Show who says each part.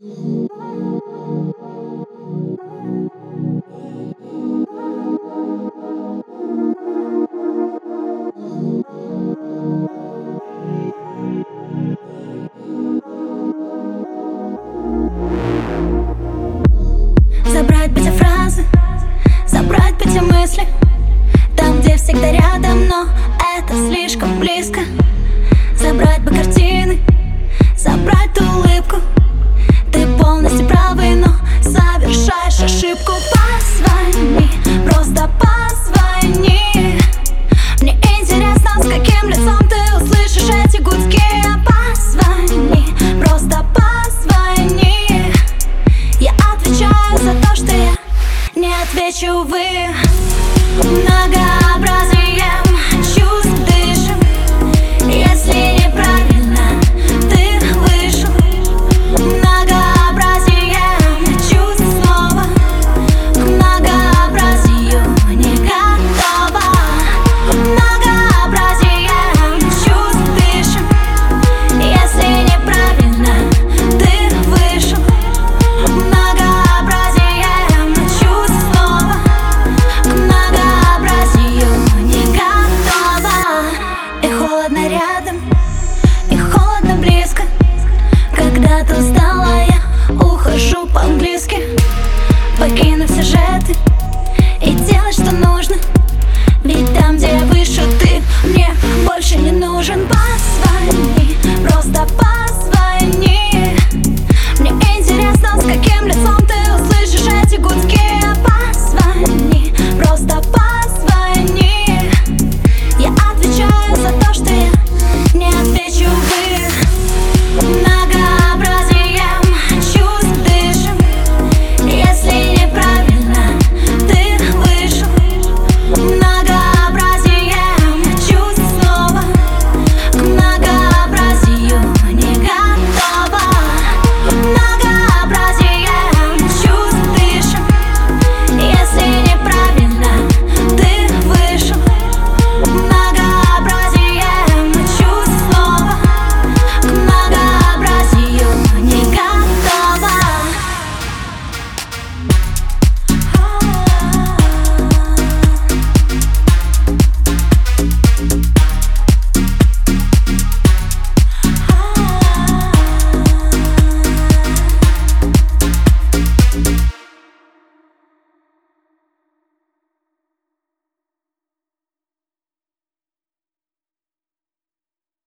Speaker 1: Забрать бы те фразы, забрать бы те мысли, там, где всегда рядом, но это слишком близко. Забрать бы картины, забрать ту улыбку. Ты полностью правый, но совершаешь ошибку. Позвони, просто позвони. Мне интересно, с каким лицом ты услышишь эти гудки. Позвони, просто позвони. Я отвечаю за то, что я не отвечу, увы.